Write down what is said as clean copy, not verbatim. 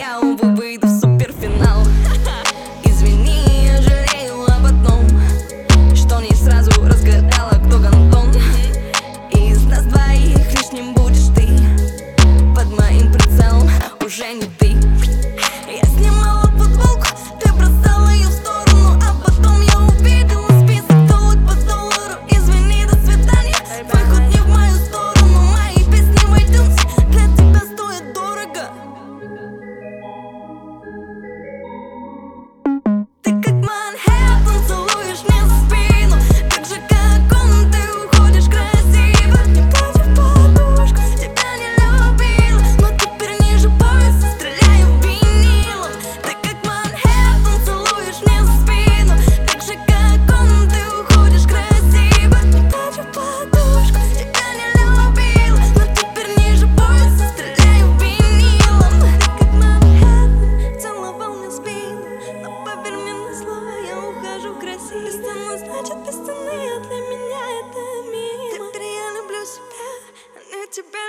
я, увы, выйду в суперфинал. Извини, я жалею об одном, что не сразу разгадала, кто гандон. Из нас двоих лишним будешь ты, под моим прицелом уже не ты. Я снимала футболку, ты бросала ее в сторону, а потом я увидела список долг по доллару. Извини, до свидания, твой ход не в мою сторону. Мои песни в iTunes для тебя стоят дорого. Ты как Манхэттен, целуешь мне в спину, так же как он, ты уходишь красиво. Не плачу в подушку, тебя не любила, но теперь ниже пояса стреляю винилом. Ты как Манхэттен, целуешь мне в спину, так же как он, ты уходишь красиво. Не плачу в подушку, тебя не любила, но теперь ниже пояса стреляю винилом. Ты как Манхэттен, целовал мне спину, но поверь мне на слово, я ухожу красиво. Без цены, значит без цены, а для меня это мимо. Теперь я люблю себя, а не тебя.